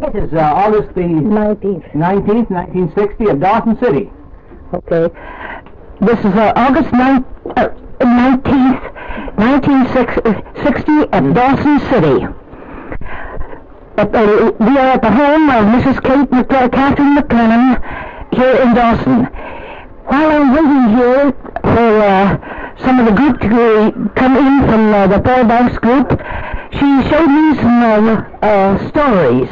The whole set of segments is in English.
It is August the 19th, 1960 at Dawson City. Okay. This is August 19th, 1960 at Dawson City. We are at the home of Mrs. Catherine McLennan here in Dawson. While I'm waiting here for some of the group to come in from the Fairbanks group, she showed me some stories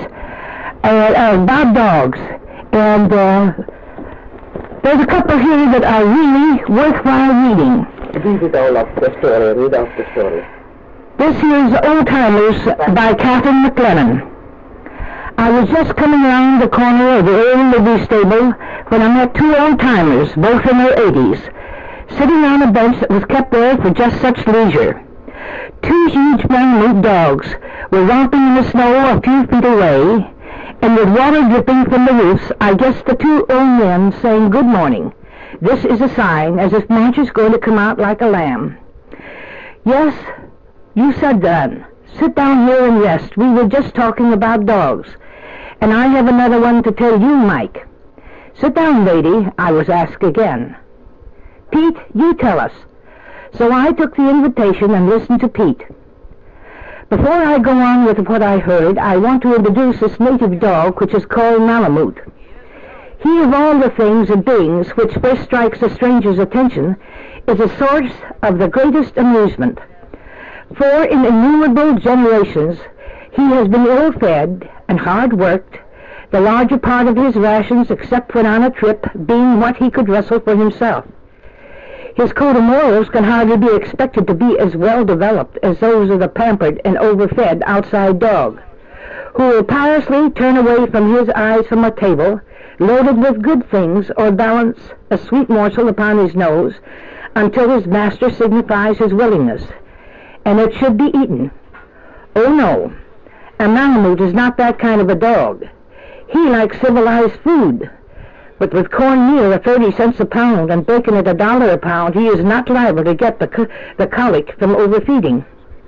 about dogs, and there's a couple here that are really worthwhile reading. Read it all up, the story. Read out the story. This here's Old Timers by Catherine McLennan. I was just coming around the corner of the old livery stable when I met two old-timers, both in their 80s, sitting on a bench that was kept there for just such leisure. Two huge Malamute dogs were romping in the snow a few feet away, and with water dripping from the roofs, I guessed the two old men saying good morning. This is a sign as if March is going to come out like a lamb. Yes, you said that. Sit down here and rest. We were just talking about dogs. And I have another one to tell you, Mike. Sit down, lady, I was asked again. Pete, you tell us. So I took the invitation and listened to Pete. Before I go on with what I heard, I want to introduce this native dog which is called Malamute. He, of all the things and beings which first strikes a stranger's attention, is a source of the greatest amusement. For in innumerable generations he has been ill-fed and hard-worked, the larger part of his rations, except when on a trip, being what he could wrestle for himself. His code of morals can hardly be expected to be as well developed as those of the pampered and overfed outside dog, who will piously turn away from his eyes from a table loaded with good things, or balance a sweet morsel upon his nose until his master signifies his willingness, and it should be eaten. Oh no, a Malamute is not that kind of a dog. He likes civilized food, but with cornmeal at 30 cents a pound and bacon at $1 a pound, he is not liable to get the colic from overfeeding.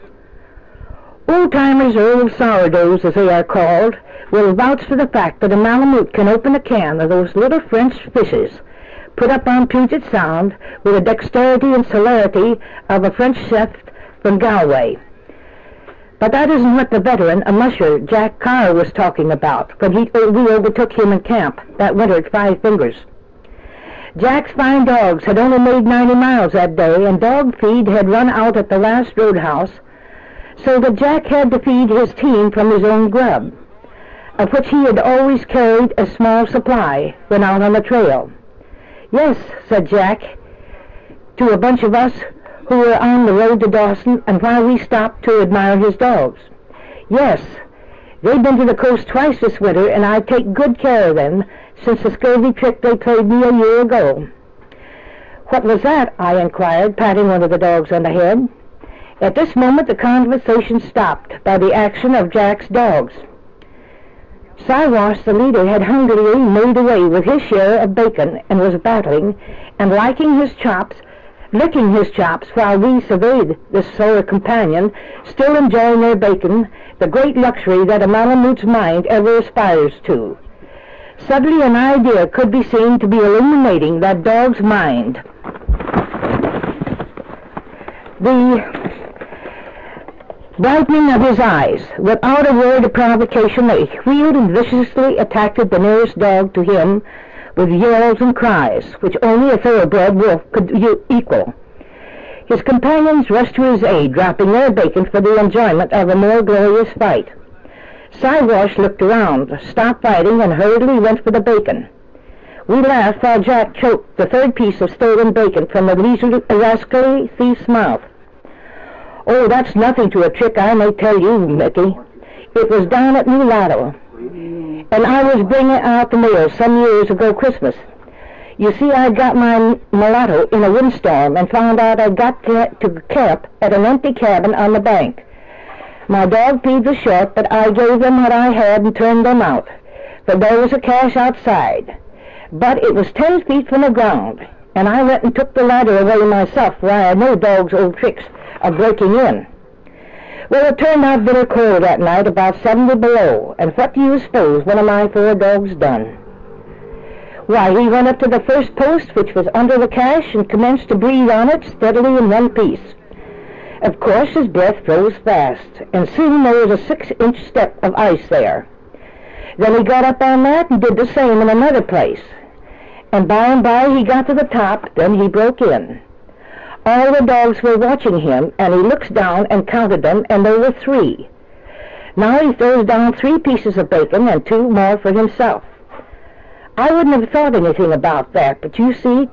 Old-timers, or old sourdoughs as they are called, will vouch for the fact that a Malamute can open a can of those little French fishes, put up on Puget Sound with the dexterity and celerity of a French chef from Galway. But that isn't what the veteran, a musher, Jack Carr, was talking about when we overtook him in camp that winter at Five Fingers. Jack's fine dogs had only made 90 miles that day, and dog feed had run out at the last roadhouse, so that Jack had to feed his team from his own grub, of which he had always carried a small supply when out on the trail. Yes, said Jack, to a bunch of us who were on the road to Dawson, and while we stopped to admire his dogs. Yes, they've been to the coast twice this winter, and I take good care of them since the scurvy trick they played me a year ago. What was that? I inquired, patting one of the dogs on the head. At this moment the conversation stopped by the action of Jack's dogs. Siwash, the leader, had hungrily made away with his share of bacon and was battling and licking his chops while we surveyed this sore companion, still enjoying their bacon, the great luxury that a Malamute's mind ever aspires to. Suddenly an idea could be seen to be illuminating that dog's mind. The brightening of his eyes. Without a word of provocation, they wheeled and viciously attacked the nearest dog to him with yells and cries, which only a thoroughbred wolf could equal. His companions rushed to his aid, dropping their bacon for the enjoyment of a more glorious fight. Siwash looked around, stopped fighting, and hurriedly went for the bacon. We laughed while Jack choked the third piece of stolen bacon from the rascally thief's mouth. Oh, that's nothing to a trick I may tell you, Mickey. It was down at Mulatto, and I was bringing out the mail some years ago Christmas. You see, I got my mulatto in a windstorm and found out I got to camp at an empty cabin on the bank. My dog feed was short, but I gave them what I had and turned them out, for there was a cache outside. But it was 10 feet from the ground, and I went and took the ladder away myself, for I had no dog's old tricks of breaking in. Well, it turned out bitter cold that night, about 70 below, and what do you suppose one of my 4 dogs done? Why, he went up to the first post, which was under the cache, and commenced to breathe on it steadily in one piece. Of course, his breath froze fast, and soon there was a 6-inch step of ice there. Then he got up on that and did the same in another place. And by he got to the top, then he broke in. All the dogs were watching him, and he looks down and counted them, and there were 3. Now he throws down 3 pieces of bacon and 2 more for himself. I wouldn't have thought anything about that, but you see,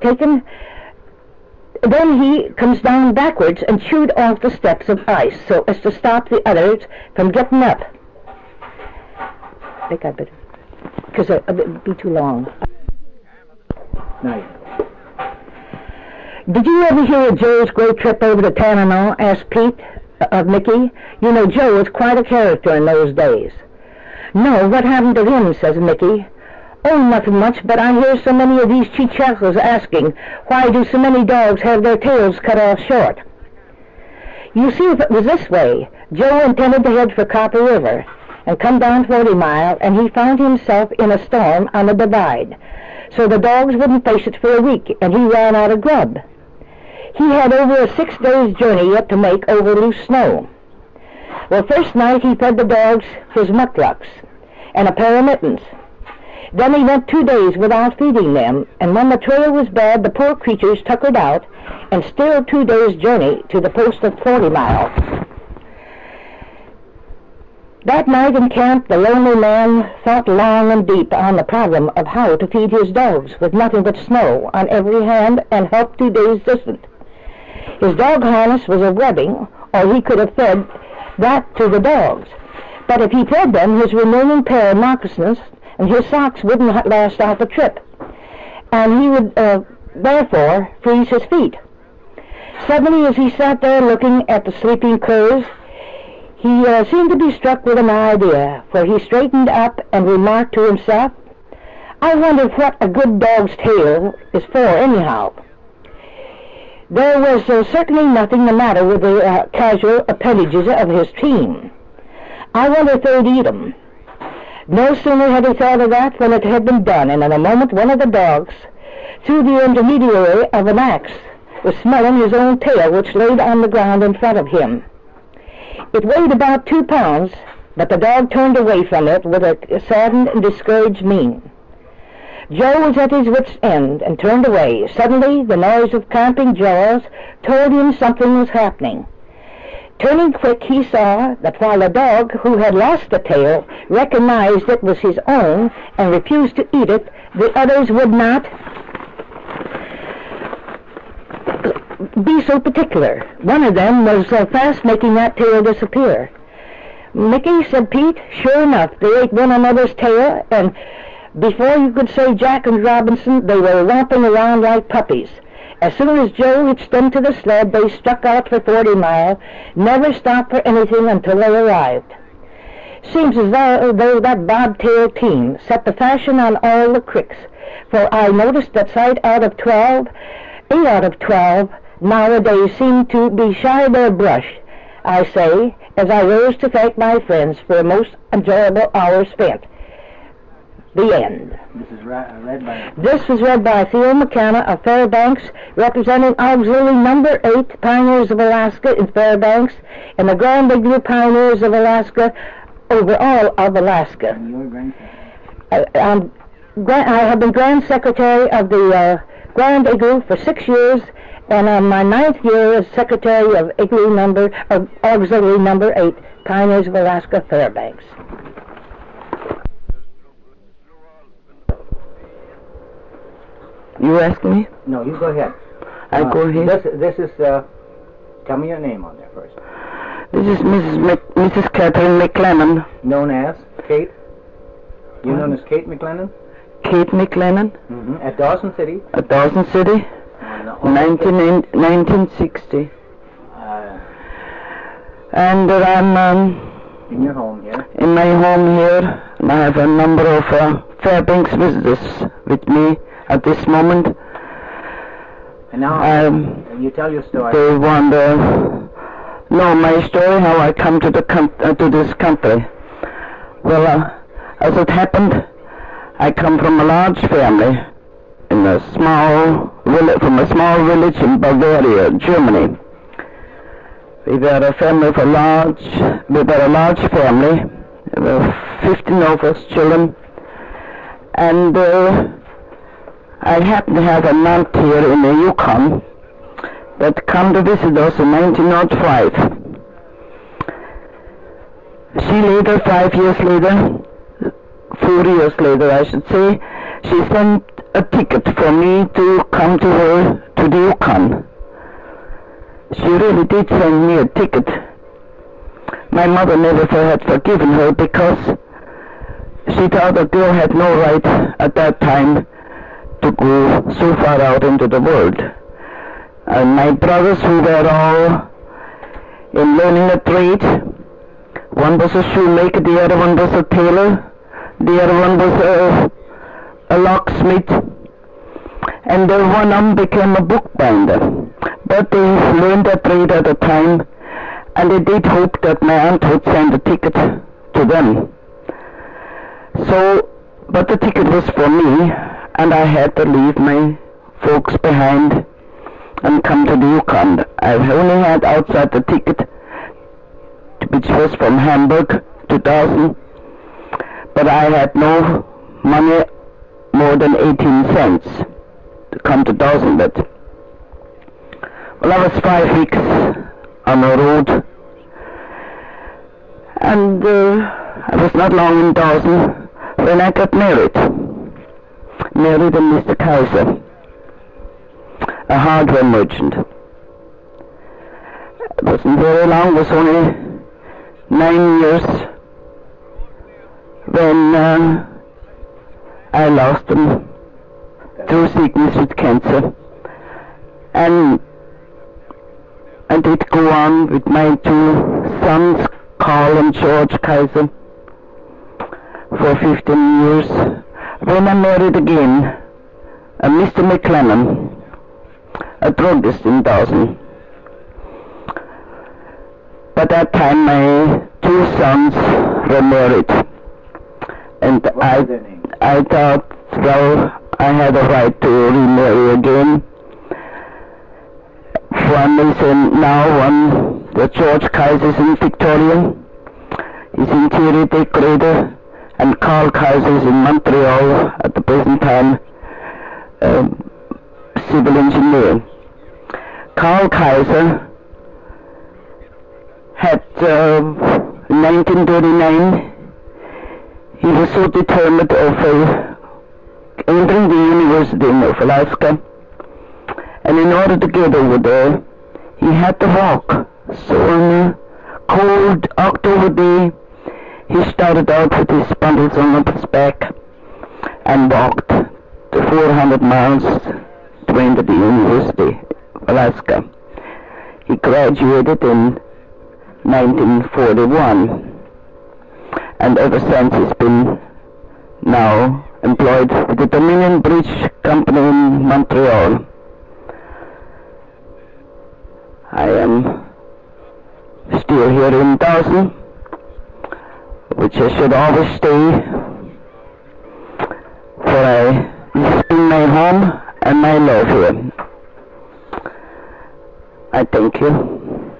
then he comes down backwards and chewed off the steps of ice so as to stop the others from getting up. I think I better, because it'd be too long. Nice. Did you ever hear of Joe's great trip over to Tanana? Asked Pete of Mickey. You know, Joe was quite a character in those days. No, what happened to him, says Mickey. Oh, nothing much, but I hear so many of these chichacos asking, why do so many dogs have their tails cut off short? You see, if it was this way, Joe intended to head for Copper River and come down 40 Mile, and he found himself in a storm on the divide, so the dogs wouldn't face it for a week, and he ran out of grub. He had over a 6 days journey yet to make over loose snow. Well, first night he fed the dogs his mucklucks and a pair of mittens. Then he went 2 days without feeding them, and when the trail was bad, the poor creatures tuckered out, and still 2 days' journey to the post of 40 Mile. That night in camp, the lonely man thought long and deep on the problem of how to feed his dogs with nothing but snow on every hand and help 2 days distant. His dog harness was a webbing, or he could have fed that to the dogs. But if he fed them his remaining pair of moccasins, and his socks wouldn't last out the trip, and he would therefore freeze his feet. Suddenly, as he sat there looking at the sleeping curs, he seemed to be struck with an idea, for he straightened up and remarked to himself, I wonder what a good dog's tail is for anyhow. There was certainly nothing the matter with the casual appendages of his team. I wonder if they'd eat 'em. No sooner had he thought of that than it had been done, and in a moment one of the dogs, through the intermediary of an axe, was smelling his own tail, which laid on the ground in front of him. It weighed about 2 pounds, but the dog turned away from it with a saddened and discouraged mien. Joe was at his wit's end and turned away. Suddenly the noise of camping jaws told him something was happening. Turning quick, he saw that while the dog, who had lost the tail, recognized it was his own and refused to eat it, the others would not be so particular. One of them was fast making that tail disappear. Mickey, said Pete, sure enough, they ate one another's tail, and before you could say Jack and Robinson, they were romping around like puppies. As soon as Joe hitched them to the sled, they struck out for 40 Mile, never stopped for anything until they arrived. Seems as though that bobtail team set the fashion on all the cricks, for I noticed that 8 out of 12 nowadays seem to be shy of their brush, I say, as I rose to thank my friends for a most enjoyable hour spent. The end. This was read by Theo McKenna of Fairbanks, representing Auxiliary Number 8, Pioneers of Alaska in Fairbanks, and the Grand Igloo Pioneers of Alaska over all of Alaska. I have been Grand Secretary of the Grand Igloo for 6 years, and on my 9th year as Secretary of Auxiliary Number 8, Pioneers of Alaska, Fairbanks. You ask me? No, you go ahead. I go ahead. This is, tell me your name on there first. This is Mrs. Catherine McLennan. Known as Kate? You're known as Kate McLennan? Kate McLennan. Mm-hmm. At Dawson City? At Dawson City. 1960. And I'm in your home here? In my home here. And I have a number of Fairbanks visitors with me at this moment. And now you tell your story. They wonder No, my story how I come to this country. Well, as it happened, I come from a large family from a small village in Bavaria, Germany. We were a large family. There were 15 of us children, and I happened to have a aunt here in the Yukon that come to visit us in 1905. She later, 4 years later I should say, she sent a ticket for me to come to her to the Yukon. She really did send me a ticket. My mother never had forgiven her because she thought a girl had no right at that time to go so far out into the world. And my brothers, who were all in learning a trade, one was a shoemaker, the other one was a tailor, the other one was a locksmith, and one of them became a bookbinder. But they learned that trade at the time, and they did hope that my aunt would send a ticket to them. So, but the ticket was for me, and I had to leave my folks behind and come to the Yukon. I only had outside the ticket, which was from Hamburg to Dawson, but I had no money more than 18 cents to come to Dawson with. Well, I was 5 weeks on the road, and I was not long in Dawson when I got married to Mr. Kaiser, a hardware merchant. It wasn't very long, it was only 9 years when I lost him through sickness with cancer. And I did go on with my 2 sons, Carl and George Kaiser, for 15 years. When I married again, a Mr. McLennan, a druggist in Dawson. By that time my 2 sons were married, and I thought, well, I had a right to remarry again. One is the George Kaiser is in Victoria. He's interior decorator, and Carl Kaiser is in Montreal at the present time, civil engineer. Carl Kaiser had, in 1939, he was so determined of entering the University of Alaska, and in order to get over there, he had to walk. So on a cold October day, he started out with his bundles on his back and walked the 400 miles to enter the University of Alaska. He graduated in 1941, and ever since he's been now employed with the Dominion Bridge Company in Montreal. I am still here in Dawson, which I should always stay, for this has been my home and my love here. I thank you.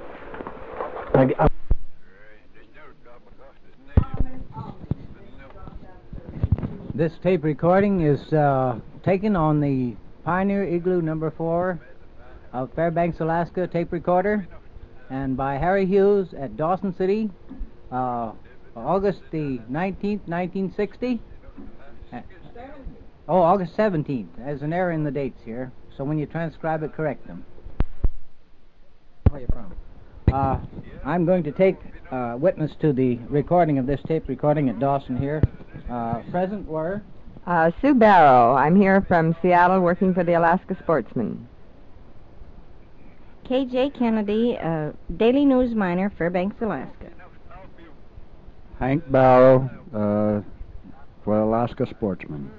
This tape recording is taken on the Pioneer Igloo number 4 of Fairbanks, Alaska tape recorder, and by Harry Hughes at Dawson City, August the 19th, 1960. Oh, August 17th. There's an error in the dates here, so when you transcribe it, correct them. Where are you from? I'm going to take witness to the recording of this tape recording at Dawson here. Present were? Sue Barrow. I'm here from Seattle working for the Alaska Sportsman. K.J. Kennedy, Daily News Miner, Fairbanks, Alaska. Hank Barrow, for Alaska Sportsman.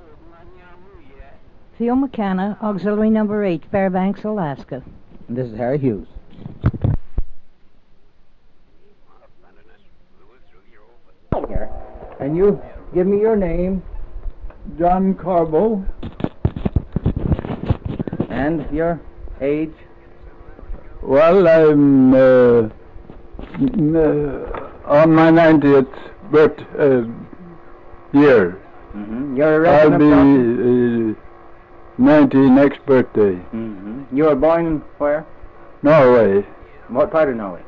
Theo McKenna, Auxiliary Number 8, Fairbanks, Alaska. And this is Harry Hughes. And you give me your name. John Corbo. And your age? Well, I'm on my 90th year. Mm-hmm. You're a I'll resident be of 90 next birthday. Mm-hmm. You were born where? Norway. What part of Norway?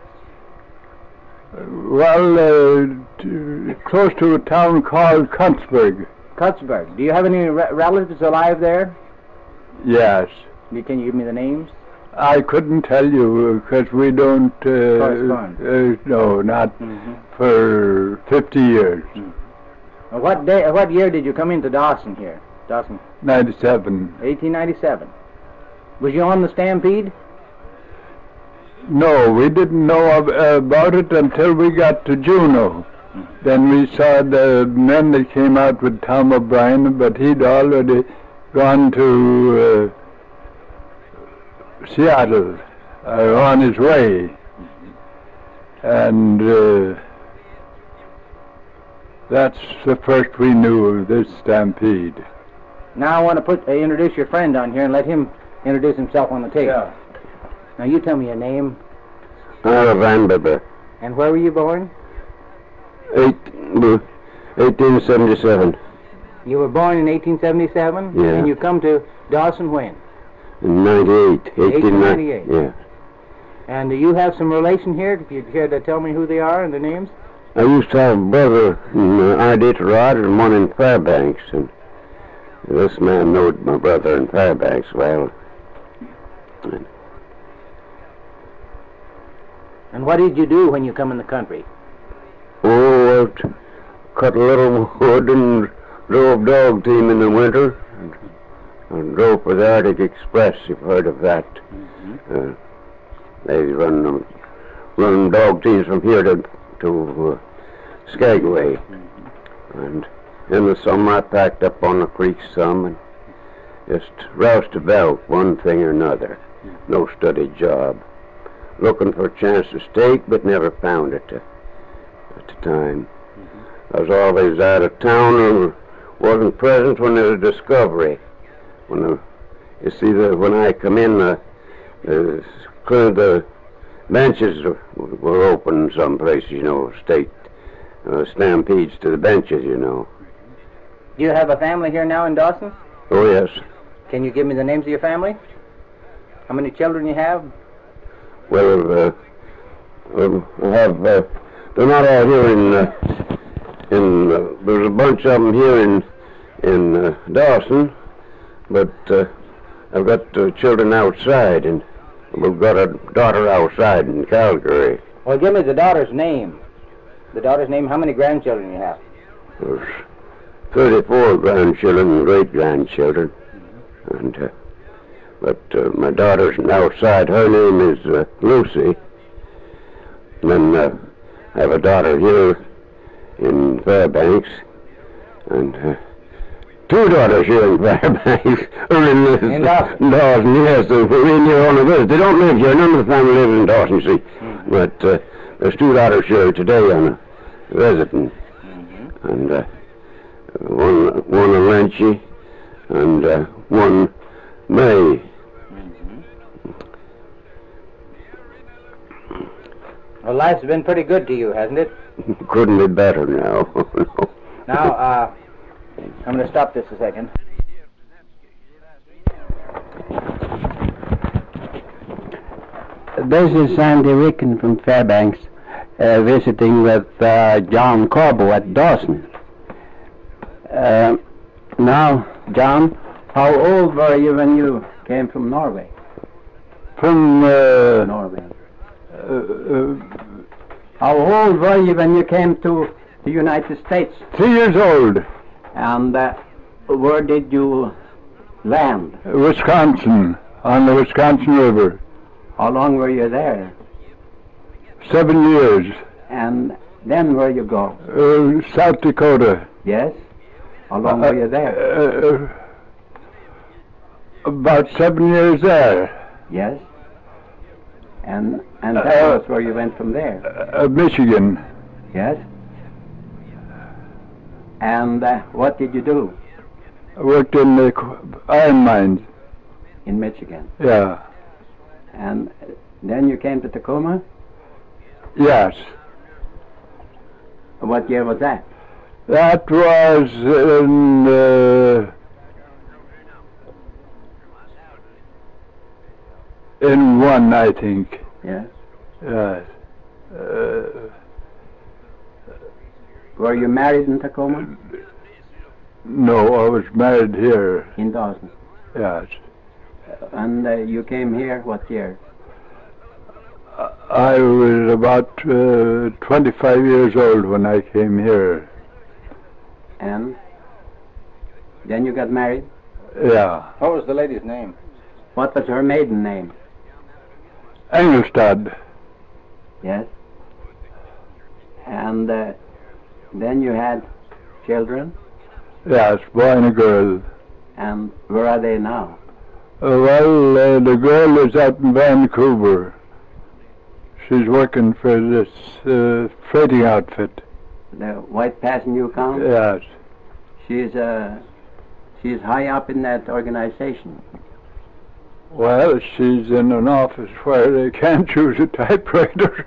Well, close to a town called Kuntzberg. Kutzberg. Do you have any relatives alive there? Yes. Can you give me the names? I couldn't tell you because we don't... correspond? No, not for 50 years. What year did you come into Dawson here? Dawson? 97. 1897. Was you on the Stampede? No, we didn't know about it until we got to Juneau. Then we saw the men that came out with Tom O'Brien, but he'd already gone to Seattle, on his way. And that's the first we knew of this stampede. Now I want to introduce your friend on here and let him introduce himself on the tape. Yeah. Now you tell me your name. Arla Van Bibber. And where were you born? 1877. You were born in 1877? Yeah. And you come to Dawson when? In 98. 1898. Yeah. And do you have some relation here? If you care to tell me who they are and their names? I used to have a brother in Iditarod and one in Fairbanks, and this man knowed my brother in Fairbanks well. And what did you do when you come in the country? Oh, cut a little wood and drove dog team in the winter, and drove for the Arctic Express. You've heard of that? They run dog teams from here to Skagway. And in the summer I packed up on the creek some and just roused about one thing or another. No steady job. Looking for a chance to stake, but never found it at the time. I was always out of town and wasn't present when there was a discovery. When I come in, the benches were open some places, state stampedes to the benches, Do you have a family here now in Dawson? Oh, yes. Can you give me the names of your family? How many children you have? Well, I have, they're not all here there's a bunch of them here in Dawson, but I've got children outside, and we've got a daughter outside in Calgary. Well, give me the daughter's name. The daughter's name, how many grandchildren you have? There's 34 grandchildren and great-grandchildren, and but my daughter's outside. Her name is Lucy. And then I have a daughter here in Fairbanks, and two daughters here in Fairbanks, or in Dawson. Yes, we're in here on a visit. They don't live here. None of the family lives in Dawson, see. But there's two daughters here today on a visiting, and one Alenchi and one May. Well, life's been pretty good to you, hasn't it? Couldn't be better now. Now, I'm going to stop this a second. This is Sandy Ricken from Fairbanks, visiting with John Corbo at Dawson. Now, John, how old were you when you came from Norway? From Norway. How old were you when you came to the United States? 3 years old. And where did you land? Wisconsin, on the Wisconsin River. How long were you there? 7 years. And then where you go? South Dakota. Yes? How long were you there? About 7 years there. Yes? And that was where you went from there? Michigan. Yes? And what did you do? I worked in the iron mines. In Michigan. Yeah. And then you came to Tacoma? Yes. What year was that? That was in one, I think. Yes. Yes. Were you married in Tacoma? No, I was married here. In Dawson. Yes. And you came here what year? I was about 25 years old when I came here. And then you got married? Yeah. What was the lady's name? What was her maiden name? Engelstad. Yes. And then you had children? Yes, boy and a girl. And where are they now? Well, the girl is out in Vancouver. She's working for this freighting outfit. The White Passenger Count? Yes. She's high up in that organization. Well, she's in an office where they can't choose a typewriter.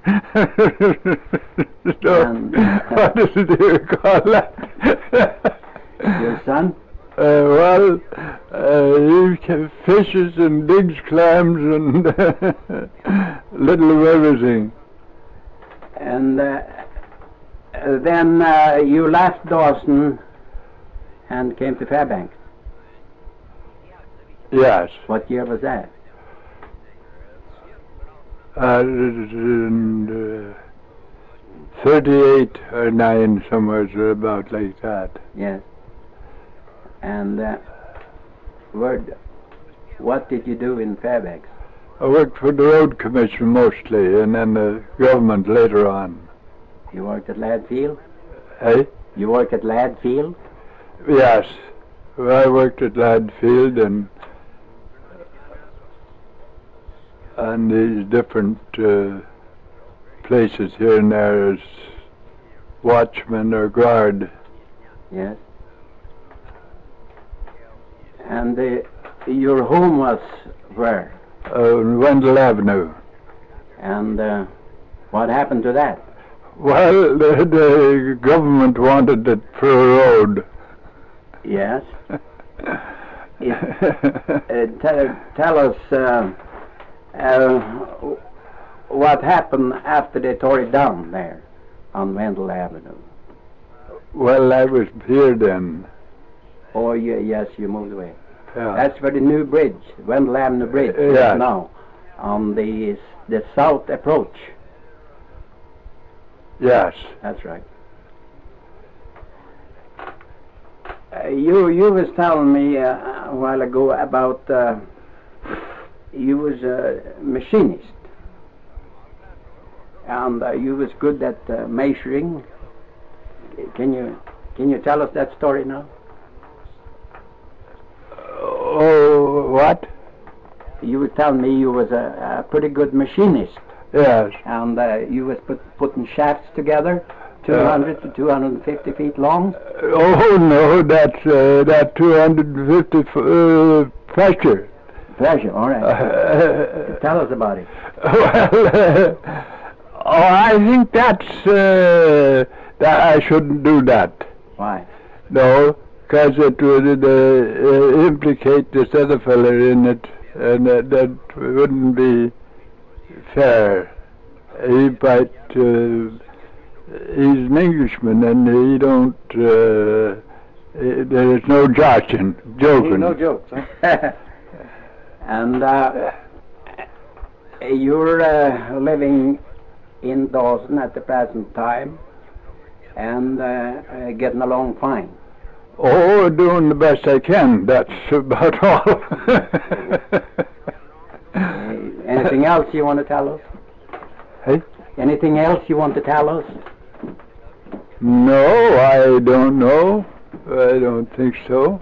So, what does you call that? Your son? Well, he fishes and digs clams and little of everything. And then you left Dawson and came to Fairbanks. Yes. What year was that? In 38 or 9, somewhere about like that. Yes. And what did you do in Fairbanks? I worked for the Road Commission mostly, and then the government later on. You worked at Ladd Field? Hey? You worked at Ladd Field? Yes. Well, I worked at Ladd Field and these different places here and there as watchman or guard. Yes. And your home was where? Wendell Avenue. And what happened to that? Well, the government wanted it for a road. Yes. Tell us what happened after they tore it down there on Wendell Avenue. Well, I was here then. Oh, yes, you moved away. Yeah. That's where the new bridge, Wendell Avenue Bridge, is now, on the south approach. Yes. That's right. You was telling me a while ago about you was a machinist, and you was good at measuring. Can you tell us that story now? Oh, what? You were telling me you was a pretty good machinist. Yes. And you was putting shafts together, 200 to 250 feet long. Oh no, that's that 250 pressure. Pressure, all right. Tell us about it. Well, I think that's that I shouldn't do that. Why? No, because it would implicate this other fella in it, and that wouldn't be fair. He might. He's an Englishman, and he don't. There is no joking. No jokes, huh? And you're living in Dawson at the present time, and getting along fine. Oh, doing the best I can. That's about all. Anything else you want to tell us? Hey? Anything else you want to tell us? No, I don't know. I don't think so.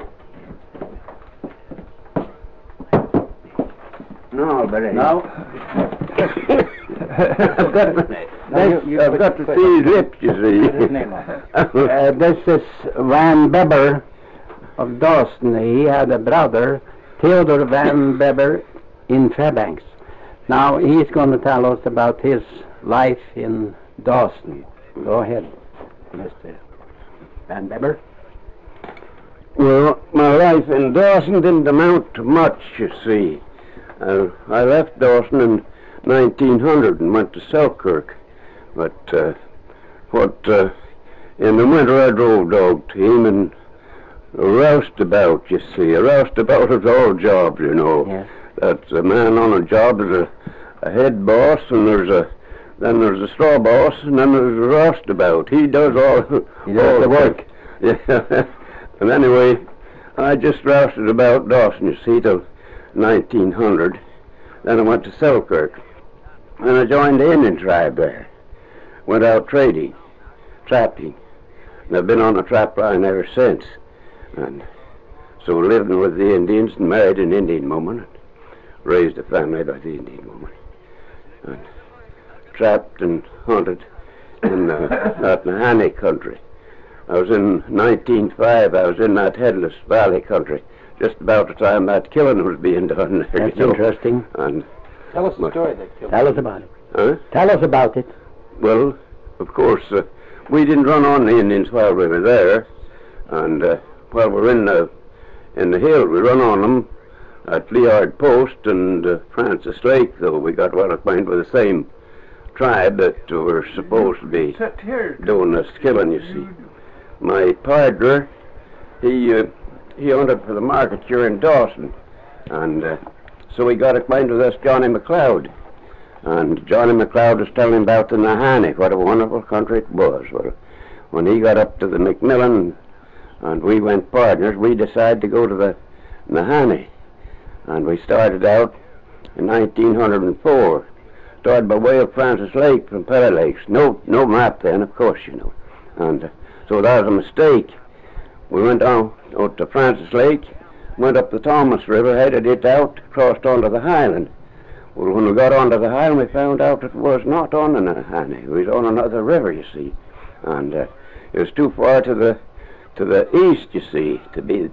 No, but no. I've got to see his lips, you see. Put his name on it. This is Van Beber of Dawson. He had a brother, Theodore Van Beber, in Fairbanks. Now he's going to tell us about his life in Dawson. Go ahead, Mr. Van Beber. Well, my life in Dawson didn't amount to much, you see. I left Dawson in 1900 and went to Selkirk. But in the winter I drove dog team and a roustabout, you see. A roustabout is all jobs, you know. Yes. That's a man on a job. There's a head boss, and then there's a straw boss, and then there's a roustabout. He does all the work. Yeah. And anyway, I just rousted about Dawson, you see, till 1900. Then I went to Selkirk, and I joined the Indian tribe there. Went out trading, trapping, and I've been on a trap line ever since. And so living with the Indians and married an Indian woman, and raised a family by the Indian woman, and trapped and hunted in that Nahanni country. I was in 1905. I was in that Headless Valley country just about the time that killing was being done there. That's interesting. And Tell us the story that killed Tell us about it. huh? Tell us about it. Well, of course, we didn't run on the Indians while we were there, and while we were in the hill, we run on them at Liard Post and Francis Lake, though we got well acquainted with the same tribe that were supposed to be doing this killing, you see. My partner, he hunted for the market here in Dawson, and so we got acquainted with this Johnny McLeod. And Johnny McLeod was telling about the Nahanni, what a wonderful country it was. Well, when he got up to the McMillan and we went partners, we decided to go to the Nahanni. And we started out in 1904. Started by way of Francis Lake from Pelly Lakes. No map then, of course, you know. And so that was a mistake. We went out to Francis Lake, went up the Thomas River, headed it out, crossed onto the Highland. Well, when we got onto the Highland, we found out it was not on the Nahanni. It was on another river, you see. And it was too far to the east, you see, to be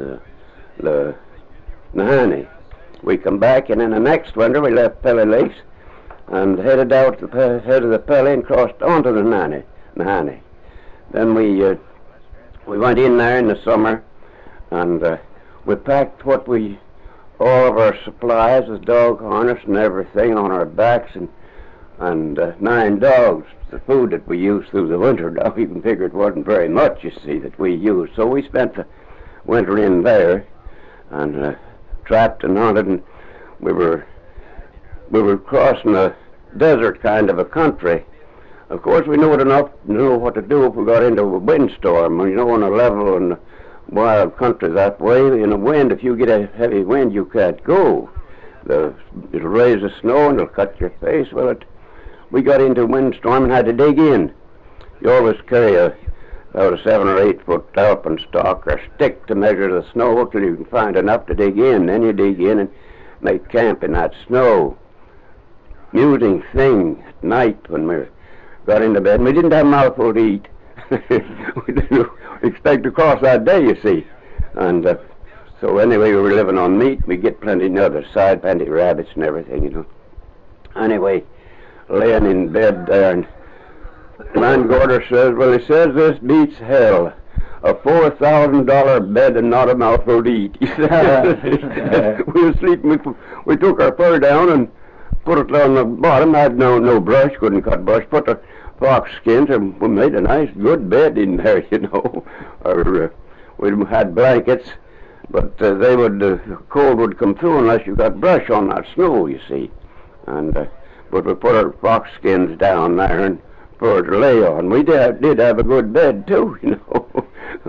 the Nahanni. We come back, and in the next winter, we left Pelly Lakes and headed out to the head of the Pelly and crossed onto the Nahanni. Then we went in there in the summer, and we packed all of our supplies, with dog harness and everything, on our backs, and 9 dogs, the food that we used through the winter. Now we even figured it wasn't very much, you see, that we used. So we spent the winter in there, and trapped and hunted, and we were crossing a desert kind of a country. Of course, we knew enough to know what to do if we got into a windstorm. You know, on a level and wild country that way, in a wind, if you get a heavy wind, you can't go. It'll raise the snow and it'll cut your face. Well, we got into a windstorm and had to dig in. You always carry about a 7 or 8 foot alpenstock or stick to measure the snow till you can find enough to dig in. Then you dig in and make camp in that snow. Amusing thing at night when we got into bed, and we didn't have a mouthful to eat. We didn't expect to cross that day, you see. And so anyway, we were living on meat. We get plenty on the other side, plenty of rabbits and everything, you know. Anyway, laying in bed there, and Langorder says, well, he says, this beats hell. A $4,000 bed and not a mouthful to eat. He said, we were sleeping. We took our fur down and put it on the bottom. I had no brush, couldn't cut brush. Put the fox skins, and we made a nice, good bed in there, you know. Or we had blankets, but the cold would come through unless you got brush on that snow, you see. And but we put our fox skins down there and for to lay on. We did have a good bed too, you know.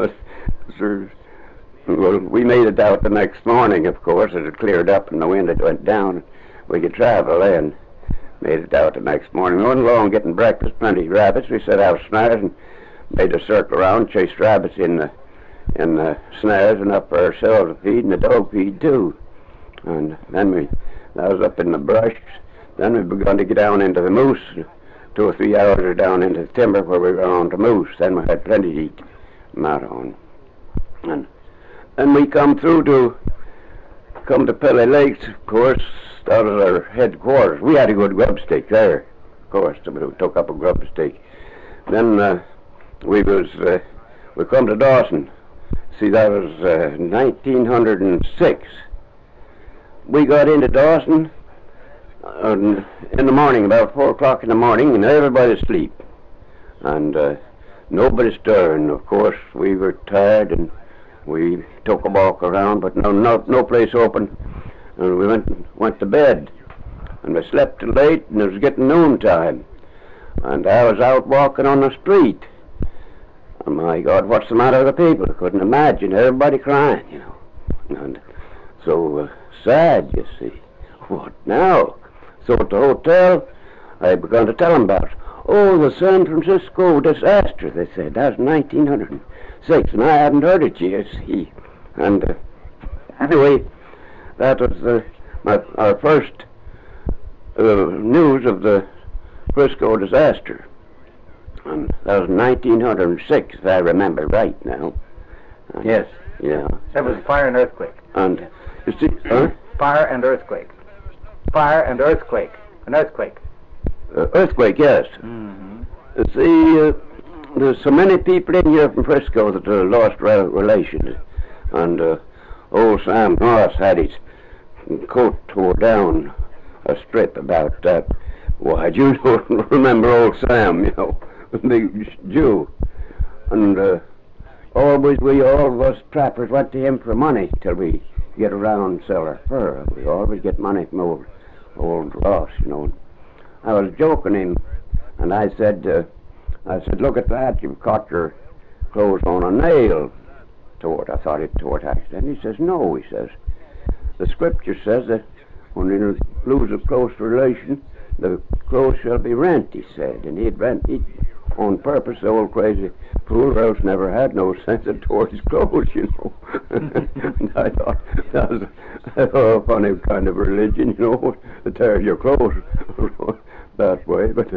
Well, we made it out the next morning, of course. It had cleared up and the wind had went down. We could travel then. Made it out the next morning. We went along getting breakfast, plenty of rabbits. We set out snares and made a circle around, chased rabbits in the snares and up for ourselves to feed, and the dog feed too. And then I was up in the brush Then we begun to get down into the moose. 2 or 3 hours down into the timber where we were on to moose. Then we had plenty to eat from out on. And then we come to Pelly Lakes, of course. That was our headquarters. We had a good grub stake there, of course. So we took up a grub stake. Then we come to Dawson. See, that was 1906. We got into Dawson in the morning, about 4 o'clock in the morning, and everybody asleep. And nobody stirring. Of course, we were tired, and we took a walk around, but no place open. And we went to bed. And we slept till late, and it was getting noontime. And I was out walking on the street. And my God, what's the matter with the people? I couldn't imagine everybody crying, you know. And so sad, you see. What now? So at the hotel, I began to tell them about, the San Francisco disaster, they said. That was 1906, and I hadn't heard it, you see. And anyway, that was our first news of the Frisco disaster. And that was 1906, if I remember right now. Yes. Yeah. That was fire and earthquake. And, you see, Fire and earthquake. Fire and earthquake. An earthquake. Earthquake, yes. Mm-hmm. See, there's so many people in here from Frisco that lost relations. And old Sam Norris had his coat tore down a strip about that. Why, you don't remember old Sam, you know, the big Jew. And always we all of us trappers went to him for money till we get around and sell our fur. We always get money from old Ross, you know. I was joking him, and I said, look at that, you've caught your clothes on a nail. Tore it. I thought it tore it accidentally. He says, no, he says. The scripture says that when you lose a close relation, the clothes shall be rent, he said. And he'd rent it on purpose, the old crazy fool, or else never had no sense of tore his clothes, you know. And I thought that was a funny kind of religion, you know, to tear your clothes that way. But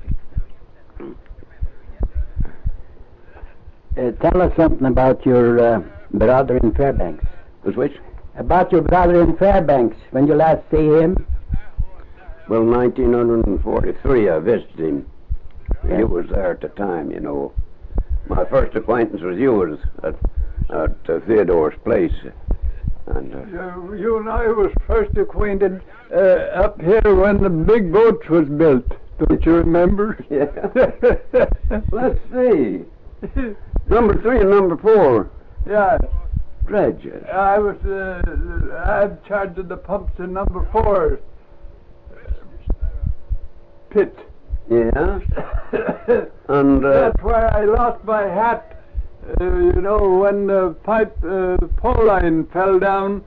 tell us something about your brother in Fairbanks. which? About your brother in Fairbanks, when you last see him. Well, 1943, I visited him. Yeah. You was there at the time, you know. My first acquaintance with you was at Theodore's place. And you and I was first acquainted up here when the big boat was built. Don't you remember? Yeah. Let's see. Number 3 and number 4. Yeah. Dredges. I had charge of the pumps in number 4 pit. Yeah. And that's where I lost my hat. You know, when the pole line fell down,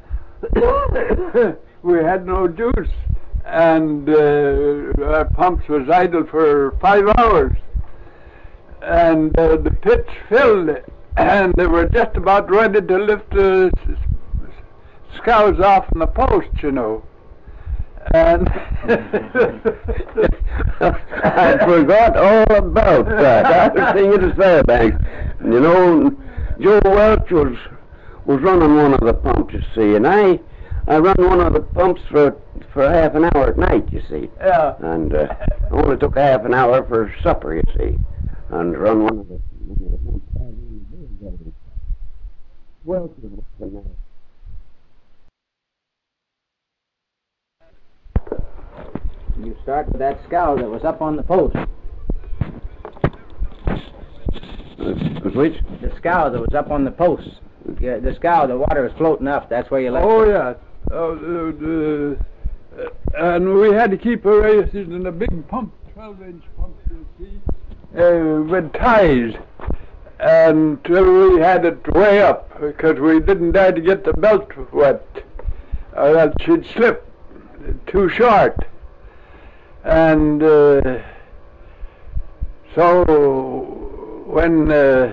we had no juice, and our pumps was idle for 5 hours, and the pits filled, and they were just about ready to lift the scows off on the post, you know. And I forgot all about that. I was thinking of Fairbanks. You know, Joe Welch was running one of the pumps, you see, and I run one of the pumps for half an hour at night, you see. Yeah. And only took half an hour for supper, you see, and run one of the pumps. Welch was working there. You start with that scow that was up on the post. Which? The scow that was up on the post. Yeah, the scow, the water was floating up. That's where you left Oh, it. yeah. And we had to keep her in a big pump, 12-inch pump, you see, with ties, until we had it way up, because we didn't dare to get the belt wet, or else she'd slip too short. And so when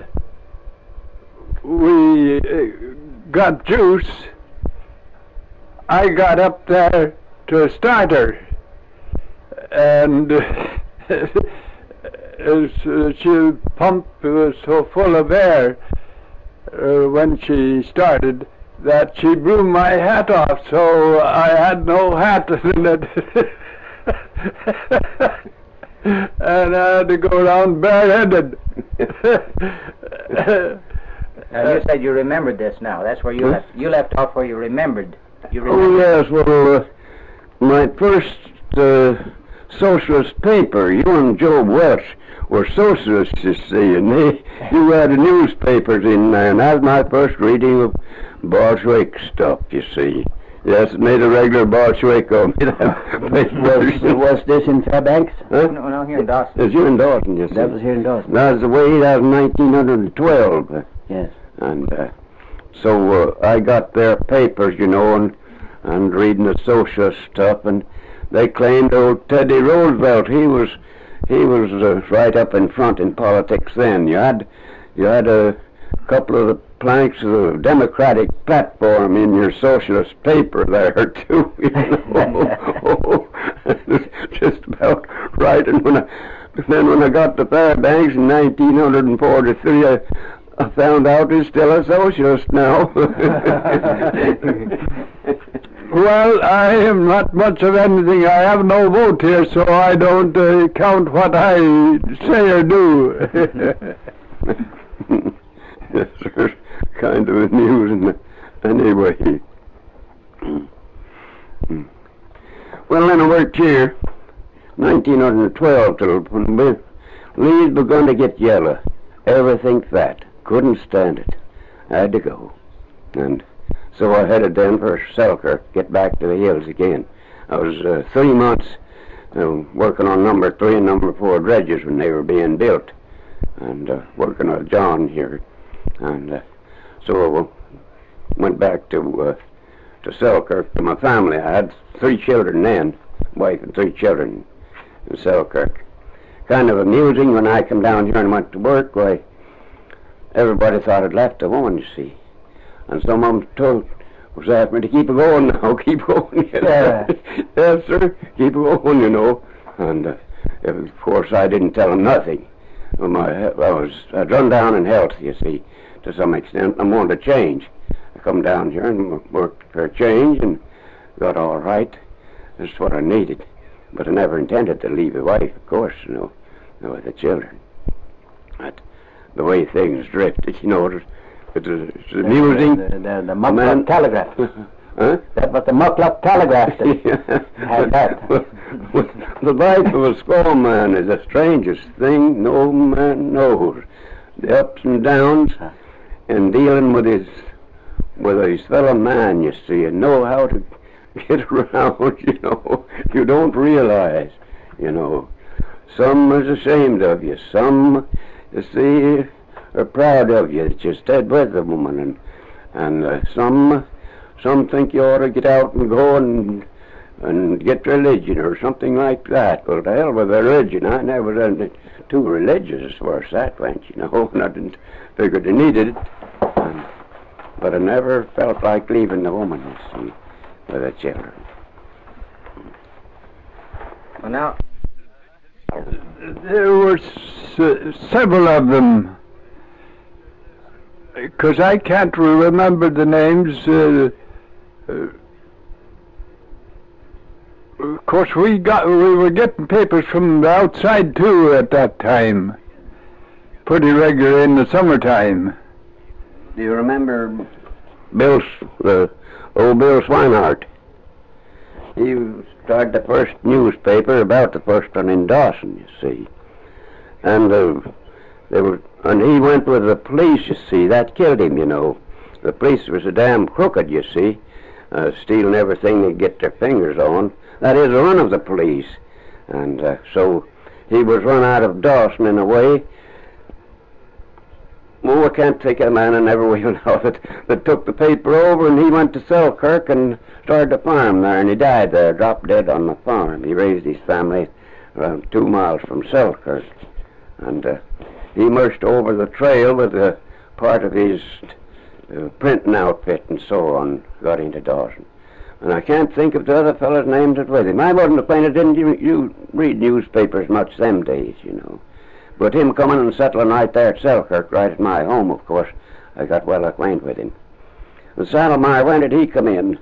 we got juice, I got up there to start her, and she pump was so full of air when she started that she blew my hat off, so I had no hat in it. And I had to go down bareheaded. Now you said you remembered this now. That's where you left. You left off where you remembered. Oh, yes, well, my first socialist paper, you and Job Welch were socialists, you see, and you had newspapers in there, and that was my first reading of Bolshevik stuff, you see. Yes, it made a regular Bolshevik of me. Was this in Fairbanks? Huh? No, here in Dawson. It was here in Dawson, you see. That was here in Dawson. That was the way, that was 1912. Yes. And so I got their papers, you know, and reading the socialist stuff, and they claimed old Teddy Roosevelt, he was right up in front in politics then. You had a couple of the planks of the Democratic platform in your socialist paper there too, you know. Just about right. And then when I got to Fairbanks in 1943, I found out he's still a socialist now. Well, I am not much of anything. I have no vote here, so I don't count what I say or do. Yes, sir. Kind of amusing anyway. Well, then I worked here 1912 till when leaves begun to get yellow. Everything fat. Couldn't stand it. I had to go. And so I headed then for Selkirk, get back to the hills again. I was 3 months working on number 3 and number 4 dredges when they were being built, and working on John here. And so I went back to Selkirk to my family. I had 3 children then, wife and 3 children in Selkirk. Kind of amusing when I come down here and went to work, why, everybody thought I'd left a woman, you see. And some of them was asking me to keep it going now, keep going. Yeah. Yes, sir, keep it going, you know. And of course I didn't tell them nothing. I'd run down in health, you see, to some extent. I wanted to change. I come down here and worked for a change and got all right. That's what I needed. But I never intended to leave the wife, of course, you know, with the children. But the way things drifted, you know, it's amusing. The Muckluck Telegraph. Huh? That was the Muckluck Telegraph that had that. The life of a squaw man is the strangest thing no man knows. The ups and downs and dealing with his fellow man, you see, and know how to get around, you know. You don't realize, you know. Some is ashamed of you. Some, you see, are proud of you that you stayed with the woman, and some think you ought to get out and go and get religion or something like that. Well, to hell with the religion. I never was too religious as far as that went, you know, and I didn't figure they needed it. But I never felt like leaving the woman, you see, with the children. Well, now, there were several of them, because I can't remember the names. Of course, we were getting papers from the outside too at that time, pretty regular in the summertime. Do you remember old Bill Swinehart? He started the first newspaper, about the first one in Dawson, you see. And he went with the police, you see. That killed him, you know. The police was a damn crooked, you see, stealing everything they get their fingers on. That is, one of the police. And so he was run out of Dawson in a way. Oh, I can't think of a man I never will know that took the paper over, and he went to Selkirk and started a farm there, and he died there, dropped dead on the farm. He raised his family around 2 miles from Selkirk. And he marched over the trail with a part of his printing outfit and so on, got into Dawson. And I can't think of the other fellow's name that's with him. I wasn't acquainted, didn't you read newspapers much them days, you know. But him coming and settling right there at Selkirk, right at my home, of course, I got well acquainted with him. And Saddlemeyer, when did he come in?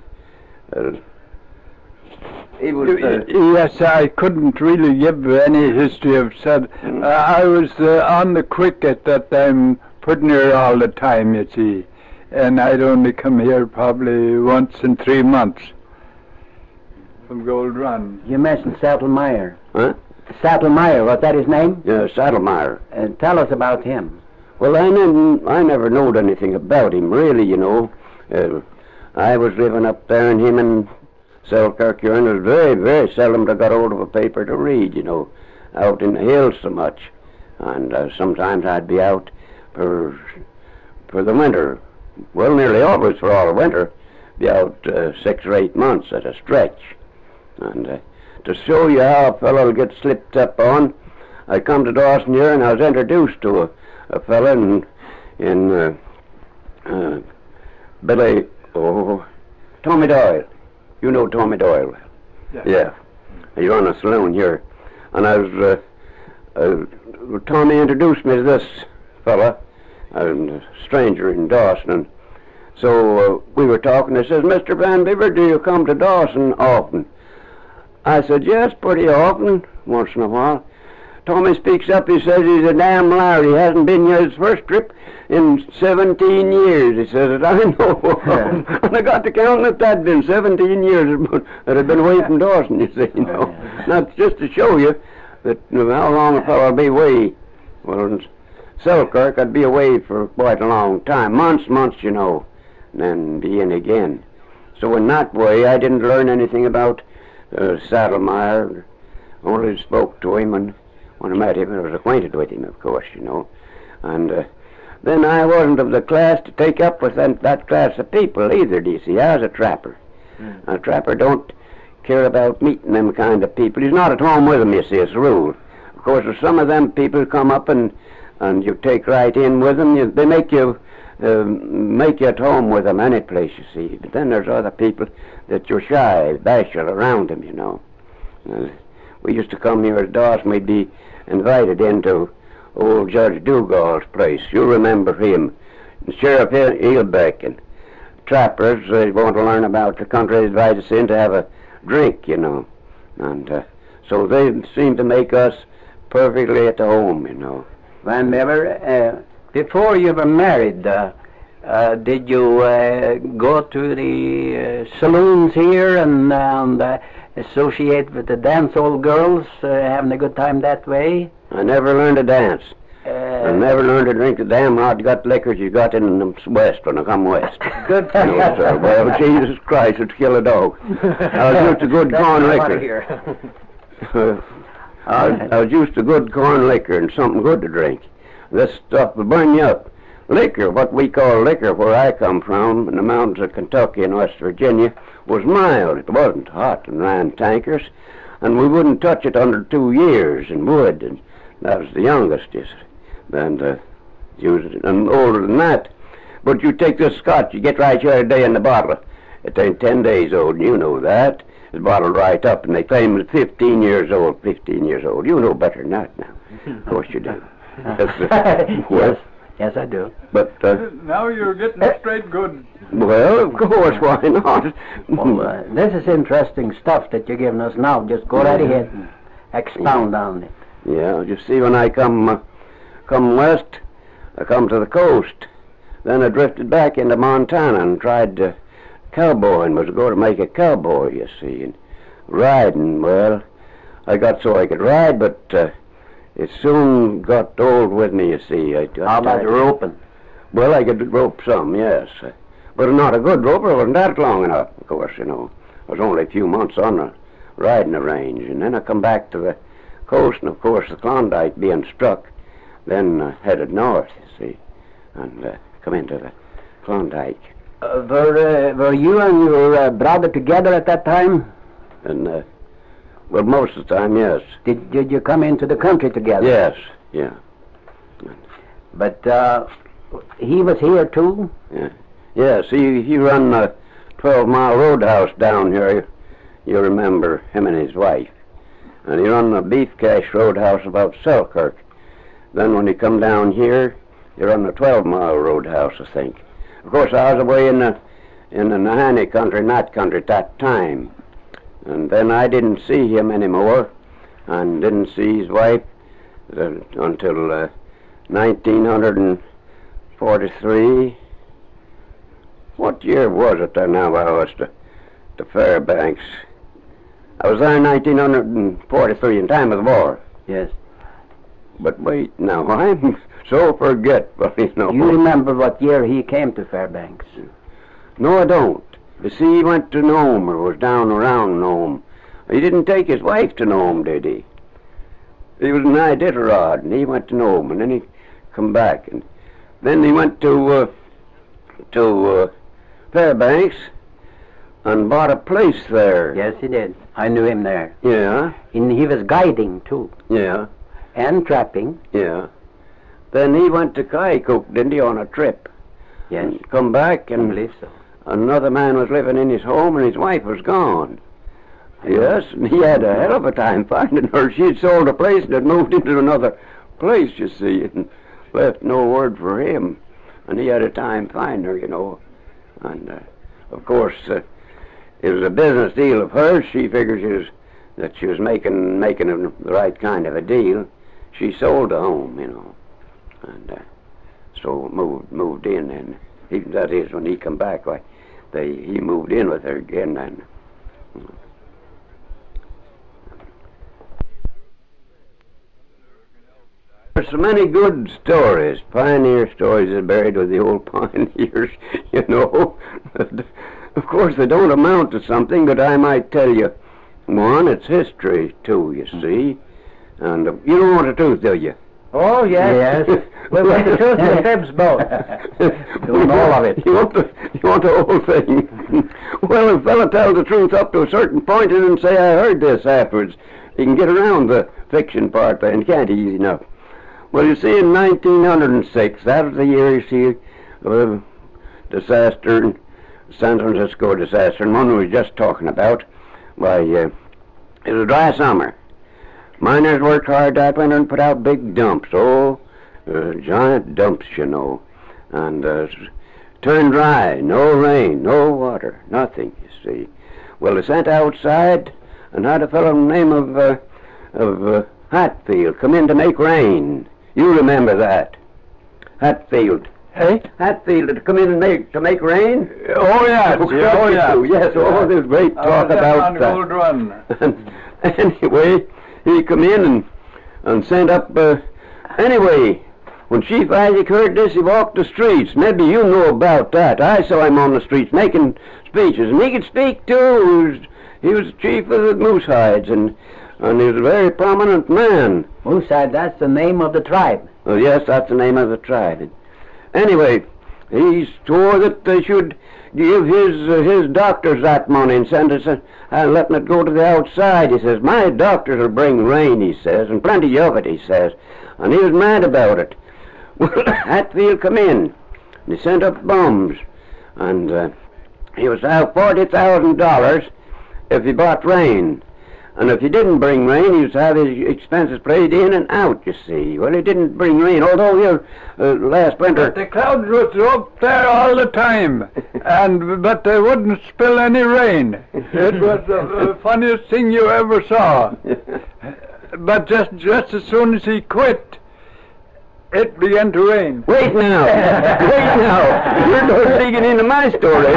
He was... yes, I couldn't really give any history of Sad. I was on the Quick at that time, putting here all the time, you see. And I'd only come here probably once in 3 months from Gold Run. You mentioned Saddlemeyer. Huh? Saddlemeyer, was that his name? Yeah, Saddlemeyer. Tell us about him. Well, I never knowed anything about him, really, you know. I was living up there, and him and Selkirk here, and it was very, very seldom I got hold of a paper to read, you know, out in the hills so much. And sometimes I'd be out for the winter. Well, nearly always for all the winter. Be out 6 or 8 months at a stretch. And to show you how a fellow will get slipped up on, I come to Dawson here, and I was introduced to a fellow in Tommy Doyle. You know Tommy Doyle? Yeah. He run a saloon here. And I was, Tommy introduced me to this fella, a stranger in Dawson. And so we were talking. He says, Mr. Van Bibber, do you come to Dawson often? I said, yes, pretty often, once in a while. Tommy speaks up. He says he's a damn liar. He hasn't been here his first trip in 17 years. He says, I know. Yeah. And I got to counting that that'd been 17 years that I'd been away from Dawson, you see. You know. Now, just to show you that how long a fellow will be away. Well, in Selkirk, I'd be away for quite a long time. Months, you know, and then be in again. So in that way, I didn't learn anything about Saddlemeyer. Only spoke to him when I met him. I was acquainted with him, of course, you know. And then I wasn't of the class to take up with that class of people either, do you see? I was a trapper. A trapper don't care about meeting them kind of people. He's not at home with them, you see, it's a rule. Of course, if some of them people come up and you take right in with them, they make you at home with them any place, you see. But then there's other people that you're shy, bashful around them, you know. We used to come here at Dawson. We'd be invited into old Judge Dugall's place. You remember him. And Sheriff Eelbeck and trappers, they want to learn about the country. They invite us in to have a drink, you know. And so they seem to make us perfectly at home, you know. Van Bibber, before you were married, did you go to the saloons here and associate with the dance hall girls, having a good time that way? I never learned to dance. I never learned to drink the damn hot gut liquors you got in the west when I come west. Good for you. No, sir. Well, Jesus Christ, it'd kill a dog. I was used to good corn liquor. I was used to good corn liquor and something good to drink. This stuff will burn you up. Liquor, what we call liquor where I come from, in the mountains of Kentucky and West Virginia, was mild. It wasn't hot and ran tankers. And we wouldn't touch it under 2 years and wood. And that was the youngest, you see. And older than that. But you take this scotch, you get right here a day in the bottle. It ain't 10 days old, and you know that. It's bottled right up, and they claim it's 15 years old. You know better than that now. Of course you do. Yes, I do. But now you're getting straight good. Well, of course, why not? Well, this is interesting stuff that you're giving us now. Just go right ahead and expound on it. Yeah, you see, when I come west, I come to the coast. Then I drifted back into Montana and tried cowboying. Was going to make a cowboy, you see, and riding. Well, I got so I could ride, but it soon got old with me, you see. How about roping? Well, I could rope some, yes. But I'm not a good roper. I wasn't that long enough, of course, you know. I was only a few months on the riding the range. And then I come back to the coast, and of course the Klondike being struck, then headed north, you see, and come into the Klondike. Were you and your brother together at that time? And, well, most of the time, yes. Did you come into the country together? Yes, yeah. But he was here too? Yeah. Yes, he run 12-mile roadhouse down here. You remember him and his wife. And he run the beef cash roadhouse about Selkirk. Then when he come down here, he run the 12-mile roadhouse, I think. Of course, I was away in the Nahanni country, Nat country at that time. And then I didn't see him anymore, and didn't see his wife until 1943. What year was it then now I was to Fairbanks? I was there in 1943 in time of the war. Yes. But wait now, I'm so forgetful, you know. You remember what year he came to Fairbanks? No, I don't. You see, he went to Nome, or was down around Nome. He didn't take his wife to Nome, did he? He was in Iditarod, and he went to Nome, and then he come back. And then he went to Fairbanks and bought a place there. Yes, he did. I knew him there. Yeah? And he was guiding, too. Yeah. And trapping. Yeah. Then he went to Kaikook, didn't he, on a trip? Yes. And come back, and I believe so. Another man was living in his home, and his wife was gone. Yes, and he had a hell of a time finding her. She had sold a place and had moved into another place, you see, and left no word for him. And he had a time finding her, you know. And, of course, it was a business deal of hers. She figured that she was making the right kind of a deal. She sold the home, you know, and so moved in. And that is, when he come back, he moved in with her again. And there's so many good stories, pioneer stories that are buried with the old pioneers, you know. Of course, they don't amount to something, but I might tell you one. It's history, too, you see. And you don't want the truth, do you? Oh, yes. Yes. We'll want the truth and the fibs both. All of it. You want the whole thing. Well, if a fellow tells the truth up to a certain point and then say, I heard this afterwards, he can get around the fiction part then, can't he, easy enough? Well, you see, in 1906, that was the year, you see, disaster, San Francisco disaster, and one we were just talking about. Why, it was a dry summer. Miners worked hard that winter and put out big dumps, giant dumps, you know, and turned dry, no rain, no water, nothing, you see. Well, they sent outside and had a fellow named of Hatfield come in to make rain. You remember that, Hatfield. Hey? Hatfield had come in and to make rain? Oh, yes. Oh, yes. Yes, all this great talk about that. Old run. Anyway, he come in and sent up... anyway, when Chief Isaac heard this, he walked the streets. Maybe you know about that. I saw him on the streets making speeches, and he could speak, too. He was chief of the Moosehides, and he was a very prominent man. Moosehide, that's the name of the tribe. Oh, yes, that's the name of the tribe. Anyway, he swore that they should give his doctors that money and send us and letting it go to the outside. He says, my doctors will bring rain, he says, and plenty of it, he says. And he was mad about it. Well, Hatfield come in, and he sent up bums, and he was to have $40,000 if he bought rain. And if he didn't bring rain, he was to have his expenses paid in and out, you see. Well, he didn't bring rain, although here last winter... But the clouds were up there all the time, but they wouldn't spill any rain. It was the funniest thing you ever saw. But just as soon as he quit, it began to rain. Wait now. Wait now. You're not digging into my story.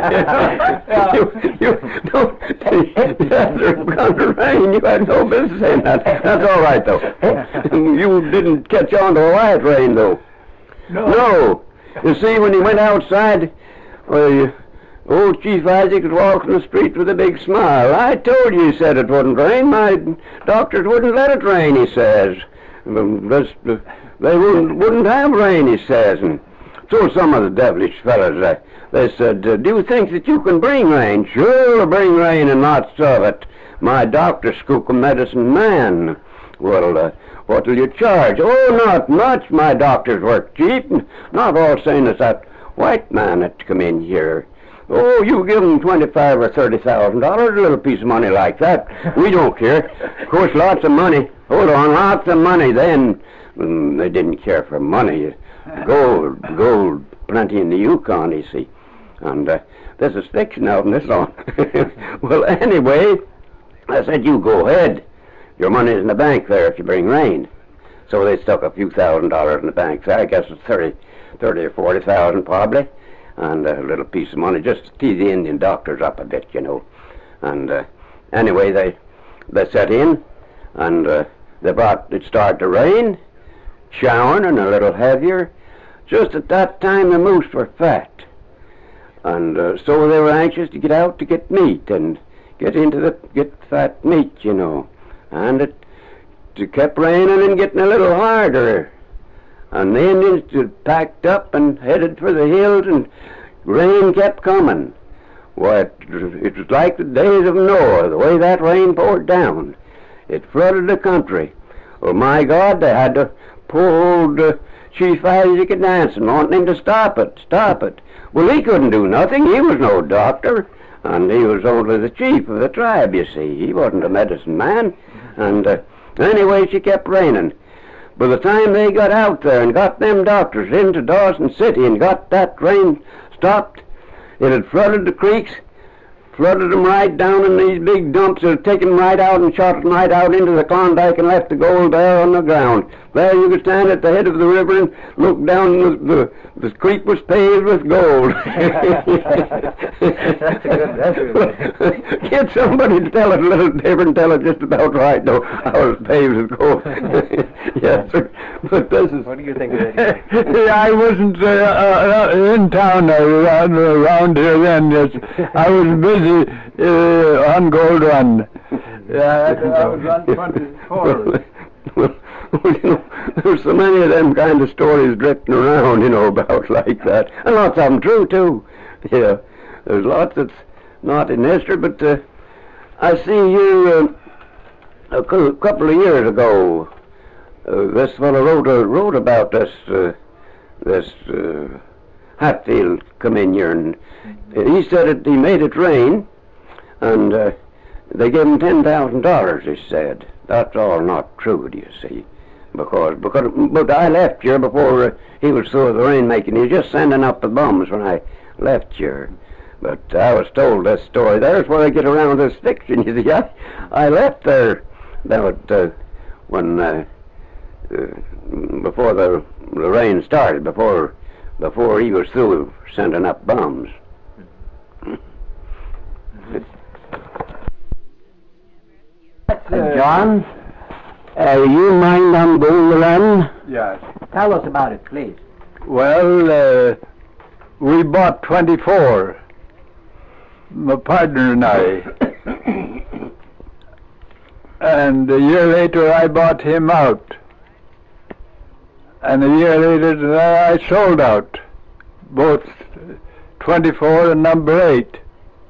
you don't... There's going to rain. You had no business saying that. That's all right, though. You didn't catch on to a light rain, though. No. You see, when he went outside, old Chief Isaac was walking the street with a big smile. I told you, he said, it wouldn't rain. My doctors wouldn't let it rain, he says. They wouldn't have rain, he says. And so some of the devilish fellas, they said, do you think that you can bring rain? Sure, bring rain and lots of it. My doctor's skookum medicine man. Well, what will you charge? Oh, not much. My doctors work cheap. Not all saying it's that white man that come in here. Oh, you give them $25,000 or $30,000, a little piece of money like that. We don't care. Of course, lots of money. Hold on, lots of money then. They didn't care for money. Gold, plenty in the Yukon, you see. And there's a fiction out in this song. Well, anyway, I said, you go ahead. Your money's in the bank there if you bring rain. So they stuck a few $1,000s in the bank there. I guess it's 30 or 40,000 probably. And a little piece of money just to tee the Indian doctors up a bit, you know. And anyway, they set in, and it started to rain, showering and a little heavier. Just at that time, the moose were fat. And so they were anxious to get out to get meat and get fat meat, you know. And it kept raining and getting a little harder. And the Indians had packed up and headed for the hills, and rain kept coming. Why, it was like the days of Noah, the way that rain poured down. It flooded the country. Oh, my God, they had to pull old Chief Isaac and Nansen, wanting him to stop it. Well, he couldn't do nothing. He was no doctor, and he was only the chief of the tribe, you see. He wasn't a medicine man. And anyway, she kept raining. By the time they got out there and got them doctors into Dawson City and got that rain stopped, it had flooded the creeks, flooded them right down in these big dumps. It had taken them right out and shot them right out into the Klondike and left the gold there on the ground. There you could stand at the head of the river and look down. The creek was paved with gold. That's good. Get somebody to tell it a little different, tell it just about right, though. I was paved with gold. Yes, sir. But this is... What do you think of that? I wasn't in town around here then. Yes. I was busy on Gold Run. I was on 24. Well, you know, there's so many of them kind of stories drifting around, you know, about like that. And lots of them true, too. Yeah, there's lots that's not in history, but I see you a couple of years ago, this fellow wrote about this Hatfield come in here, and he said he made it rain, and they gave him $10,000, he said. That's all not true, do you see? But I left here before he was through with the rainmaking. He was just sending up the bums when I left here. But I was told this story. There's where I get around this fiction, you see. I left there when before the rain started, before he was through sending up bums. John, you mind on Gold Run? Yes. Tell us about it, please. Well, we bought 24, my partner and I. And a year later I bought him out. And a year later I sold out, both 24 and number 8.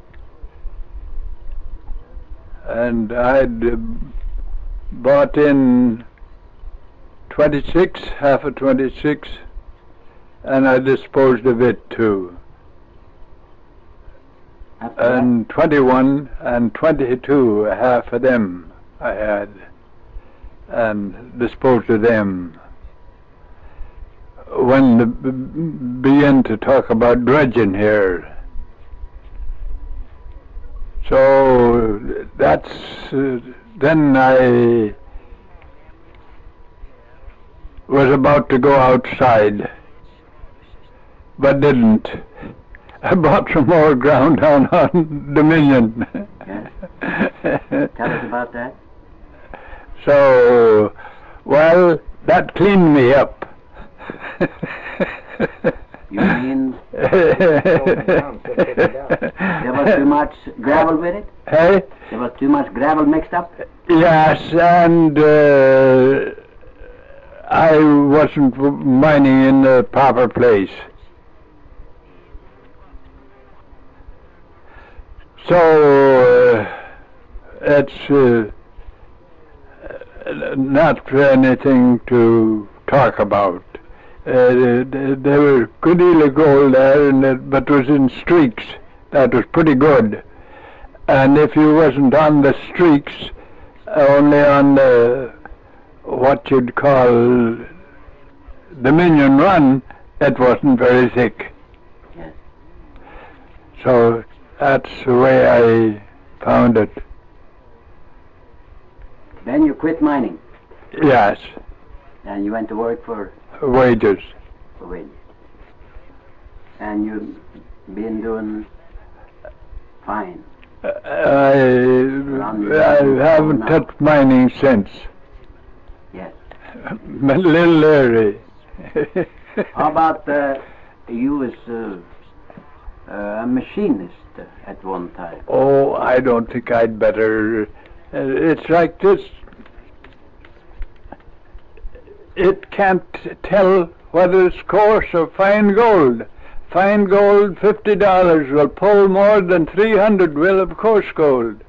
And I'd bought in 26, half of 26, and I disposed of it too. And 21 and 22, half of them I had, and disposed of them. When they began to talk about dredging here, so that's then I was about to go outside, but didn't. I bought some more ground down on Dominion. Yes. Tell us about that. So, well, that cleaned me up. You mean there was too much gravel with it? Hey? There was too much gravel mixed up? Yes, and I wasn't mining in the proper place. So it's not anything to talk about. There were a good deal of gold there, but it was in streaks. that was pretty good. And if you wasn't on the streaks, only on the, what you'd call Dominion Run, it wasn't very thick. Yes. So that's the way I found it. Then you quit mining, Yes, and you went to work for wages. wages. And you've been doing fine. I haven't touched mining since. Yes. I'm a little leery. How about you as a machinist at one time? Oh, I don't think I'd better. It's like this. It can't tell whether it's coarse or fine gold. Fine gold, $50 will pull more than 300 will of coarse gold.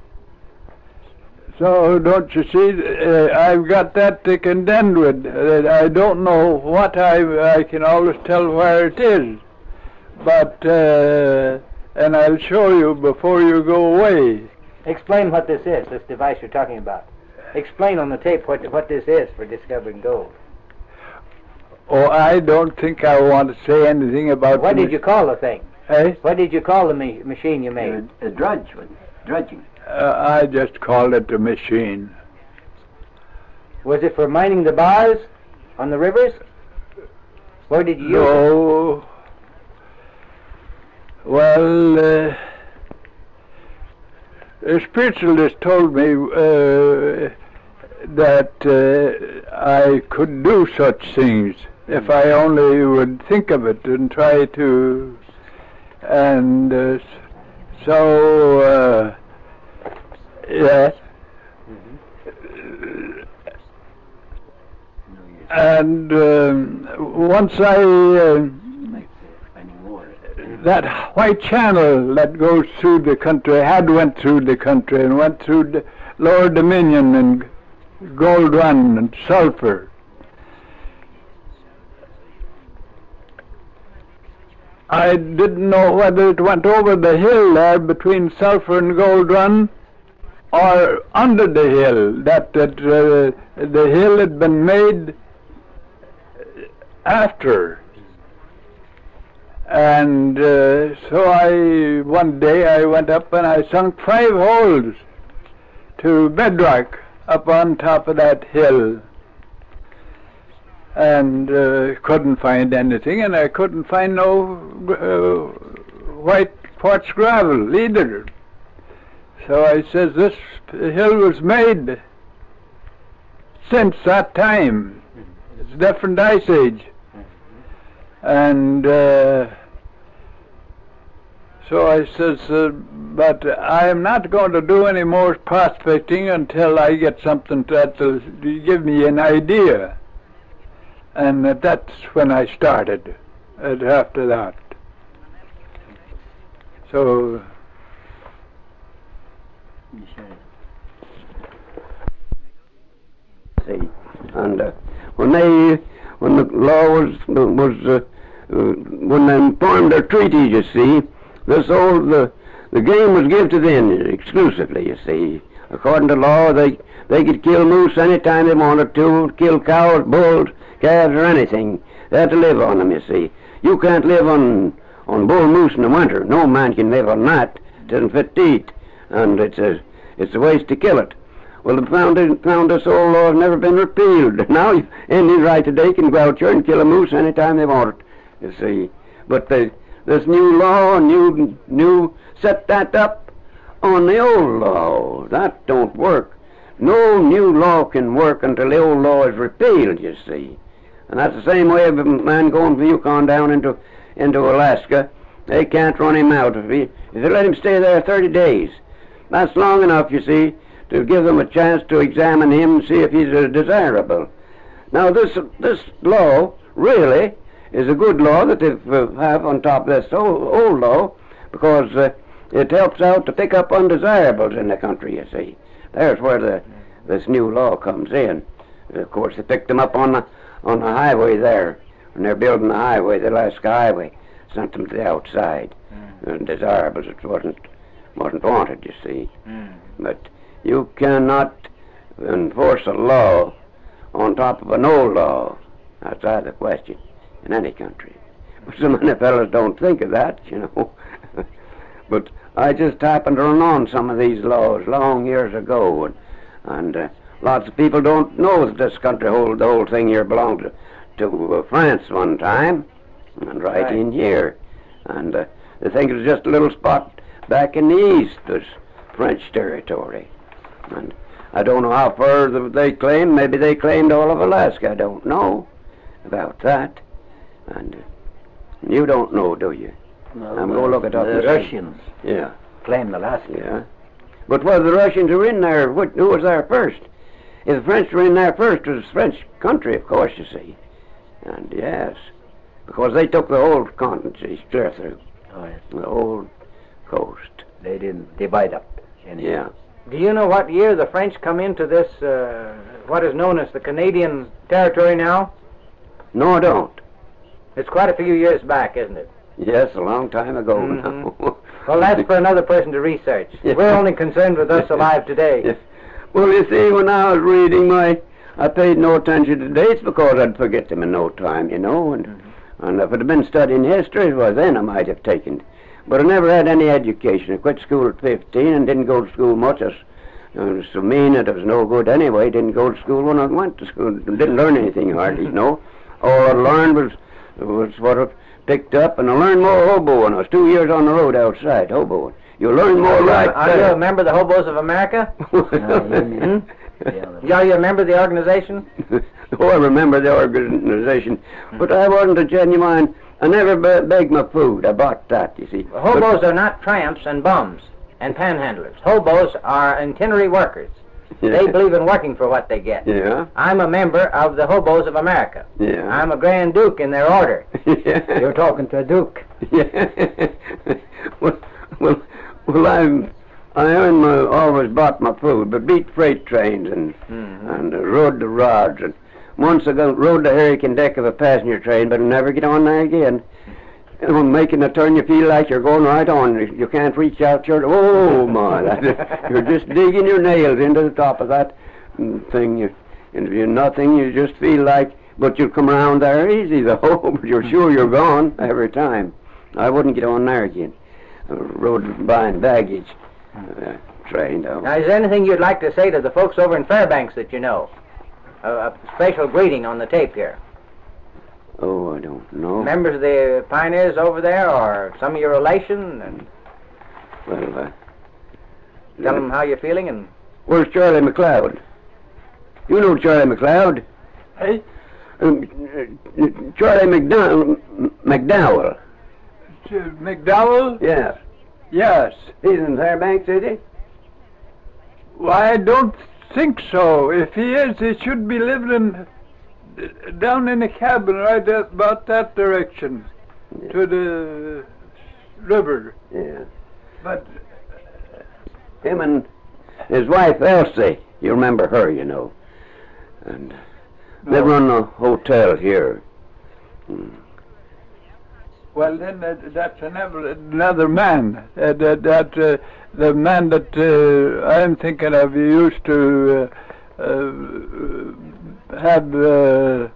So don't you see? I've got that to contend with. I don't know what I can always tell where it is, but and I'll show you before you go away. Explain what this is, this device you're talking about. Explain on the tape what this is for discovering gold. Oh, I don't think I want to say anything about. What did you call the thing? Eh? What did you call the machine you made? A drudge, drudging. I just called it a machine. Was it for mining the bars on the rivers? Where did you use it? No. Well, a spiritualist told me that I could do such things if I only would think of it and try to. And so, yes. And once that white channel that goes through the country went through the country and went through the Lower Dominion and Gold Run and Sulphur. I didn't know whether it went over the hill there between Sulphur and Gold Run or under the hill, that the hill had been made after. And so one day I went up and I sunk 5 holes to bedrock up on top of that hill, and couldn't find anything, and I couldn't find no white quartz gravel either. So I says, this hill was made since that time. It's a different ice age. And so I says, but I'm not going to do any more prospecting until I get something that will give me an idea. And that's when I started, after that. So, see, and when the law when they formed their treaties, you see, the game was given to them exclusively, you see. According to law, they could kill moose any time they wanted to, kill cows, bulls, calves, or anything. They had to live on them, you see. You can't live on bull moose in the winter. No man can live on that. It doesn't fit to eat, and it's a waste to kill it. Well, they found this old law has never been repealed. Now, any right today can go out here and kill a moose any time they want it, you see. But this new law, new set that up on the old law. That don't work. No new law can work until the old law is repealed, you see. And that's the same way of a man going from Yukon down into Alaska. They can't run him out if they let him stay there 30 days. That's long enough, you see, to give them a chance to examine him and see if he's desirable. Now, this law really is a good law that they have on top of this old law, because it helps out to pick up undesirables in the country, you see. There's where this new law comes in. Of course, they picked them up on the highway there. When they're building the highway, the Alaska Highway, sent them to the outside. desirable. It wasn't wanted, you see. But you cannot enforce a law on top of an old law. That's out of the question in any country. But so many fellas don't think of that, you know. But I just happened to run on some of these laws long years ago, and lots of people don't know that this country, the whole thing here belonged to France one time, and right in here. And they think it was just a little spot back in the east was French territory. And I don't know how far they claimed. Maybe they claimed all of Alaska. I don't know about that. And you don't know, do you? No, I'm going to look it up. The Russians Yeah. claimed Alaska. Yeah. But whether the Russians were in there, who was there first? If the French were in there first, it was French country, of course, you see. And yes, because they took the whole continent clear through. Oh, yes. The whole coast. They didn't divide up. Yeah. Do you know what year the French come into this, what is known as the Canadian territory now? No, I don't. It's quite a few years back, isn't it? Yes, a long time ago now. Well, that's for another person to research. Yeah. We're only concerned with us alive today. Yes. Well, you see, when I was reading I paid no attention to dates because I'd forget them in no time, you know. And if I'd have been studying history, well, then I might have taken. But I never had any education. I quit school at 15 and didn't go to school much. I was so mean that it was no good anyway. Didn't go to school when I went to school. Didn't learn anything hardly, you know. All I learned was what I picked up, and I learned more hoboing. I was 2 years on the road outside hoboing. You learn more right Are you a member of the Hobos of America? Yeah, you remember the organization? Oh, I remember the organization, but I wasn't a genuine. I never begged my food. I bought that, you see. Hobos are not tramps and bums and panhandlers. Hobos are itinerary workers. They believe in working for what they get. Yeah. I'm a member of the Hobos of America. Yeah. I'm a Grand Duke in their order. Yeah. You're talking to a Duke. Yeah. well, I always bought my food, but beat freight trains and rode the rods. And once I rode the hurricane deck of a passenger train, but I never get on there again. And making a turn, you feel like you're going right on. You can't reach out your... Oh, my. You're just digging your nails into the top of that thing. And if you're nothing, you just feel like... But you'll come around there easy, though. But you're sure you're gone every time. I wouldn't get on there again. I rode buying baggage. Train down. Now, is there anything you'd like to say to the folks over in Fairbanks that you know? A special greeting on the tape here. Oh, I don't know. Members of the pioneers over there, or some of your relation, and well, tell them how you're feeling. And where's Charlie McLeod? You know Charlie McLeod? Hey? Charlie McDowell. McDowell? Yes. Yes. He's in Fairbanks, is he? Why, I don't think so. If he is, he should be living down in a cabin right about that direction, to the river. Yeah. But him and his wife Elsie, you remember her, you know. And they run a hotel here. Well, then that's another man. The man that I'm thinking of, he used to have a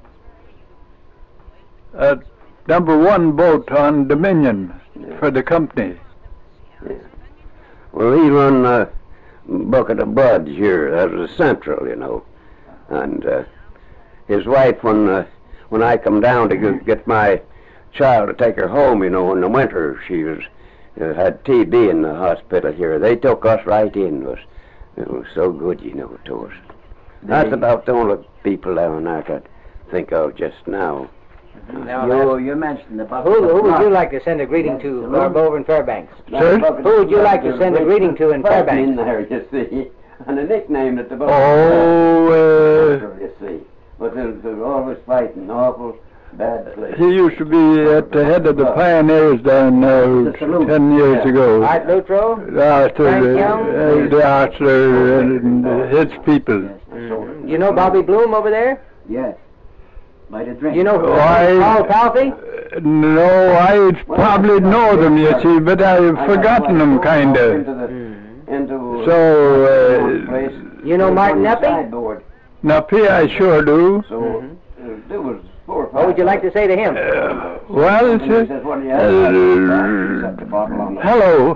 #1 boat on Dominion for the company. Yeah. Well, he run a bucket of buds here. That was a Central, you know. And his wife, when I come down to get my child to take her home, you know, in the winter, she was had TB in the hospital here. They took us right in. It was so good, you know, to us. That's about the only people down there I could think of just now. Now, you mentioned about... Who would you like to send a greeting to over in Fairbanks? Sir? Who would you like to send a greeting to in Fairbanks? In there, you see. And a nickname at the bottom. You see. But they're always fighting awful bad place. He used to be at the head of the pioneers down there 10 years ago. Art Luttrow? The Archer and his people. You know Bobby Bloom over there? Yes. Might have drink. You know Paul Palfy? No, I probably know them, you see, but I've forgotten them, kind of. So, you know Martin Neppy? Neppy, I sure do. What would you like to say to him? Well, hello.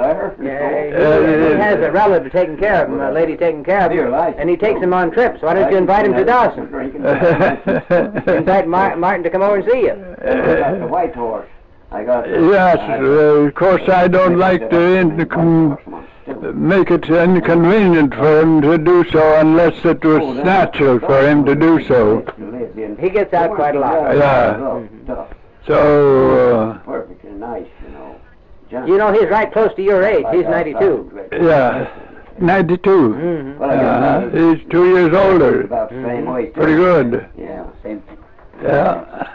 He has a relative taking care of him, a lady taking care of him, and he takes him on trips. Why don't you invite him to Dawson? Invite Martin to come over and see you. The White Horse. Yes, of course I don't like to make it inconvenient for him to do so unless it was natural for him to do so. He gets out quite a lot. Yeah. So, perfectly nice, you know. You know, he's right close to your age. He's 92. Yeah, 92. He's 2 years older. About the same way. Pretty good. Yeah, same. Yeah.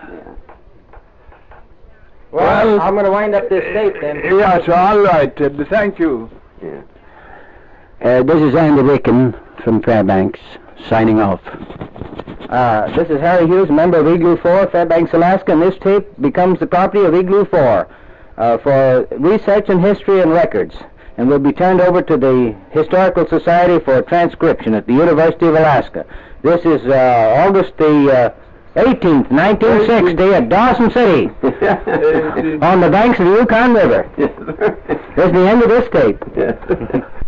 Well, I'm going to wind up this tape then. Yes, all right. Thank you. Yeah. This is Andy Ricken from Fairbanks, signing off. This is Harry Hughes, member of Igloo 4, Fairbanks, Alaska, and this tape becomes the property of Igloo 4 for research and history and records, and will be turned over to the Historical Society for transcription at the University of Alaska. This is August the 18th, 1960 at Dawson City on the banks of the Yukon River. There's the end of this tape.